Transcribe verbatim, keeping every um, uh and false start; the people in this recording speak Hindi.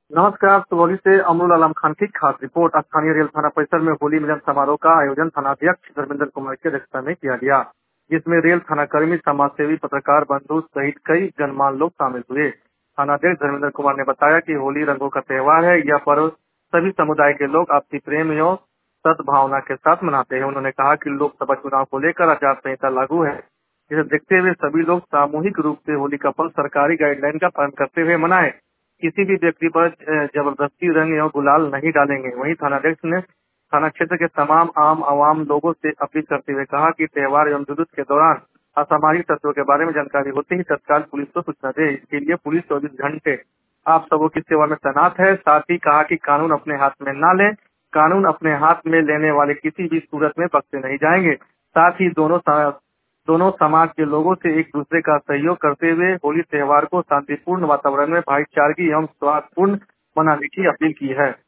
नमस्कार। सुगौली से अमरुल आलम खान की खास रिपोर्ट। स्थानीय रेल थाना परिसर में होली मिलन समारोह का आयोजन थानाध्यक्ष धर्मेंद्र कुमार की अध्यक्षता में किया गया, जिसमें रेल थानाकर्मी, समाजसेवी, पत्रकार बंधु सहित कई गणमान्य लोग शामिल हुए। थानाध्यक्ष धर्मेंद्र कुमार ने बताया कि होली रंगों का त्योहार है। यह पर्व सभी समुदाय के लोग आपसी प्रेम एवं सद्भावना के साथ मनाते हैं। उन्होंने कहा कि लोकसभा चुनाव को लेकर आचार संहिता लागू है, जिसे देखते हुए सभी लोग सामूहिक रूप से होली का पर्व सरकारी गाइडलाइन का पालन करते हुए मनाएं। किसी भी व्यक्ति पर जबरदस्ती रंग या गुलाल नहीं डालेंगे। वहीं थानाध्यक्ष ने थाना क्षेत्र के तमाम आम आवाम लोगों से अपील करते हुए कहा कि त्योहार एवं जुलूस के दौरान असामाजिक तत्वों के बारे में जानकारी होते ही तत्काल पुलिस को सूचना दे। इसके लिए पुलिस चौबीस घंटे आप सबों की सेवा में तैनात है। साथ ही कहा कि कानून अपने हाथ में न लें, कानून अपने हाथ में लेने वाले किसी भी सूरत में बख्शे नहीं जाएंगे। साथ ही दोनों दोनों समाज के लोगों से एक दूसरे का सहयोग करते हुए होली त्योहार को शांतिपूर्ण वातावरण में भाईचारगी एवं सौहार्दपूर्ण मनाने की अपील की है।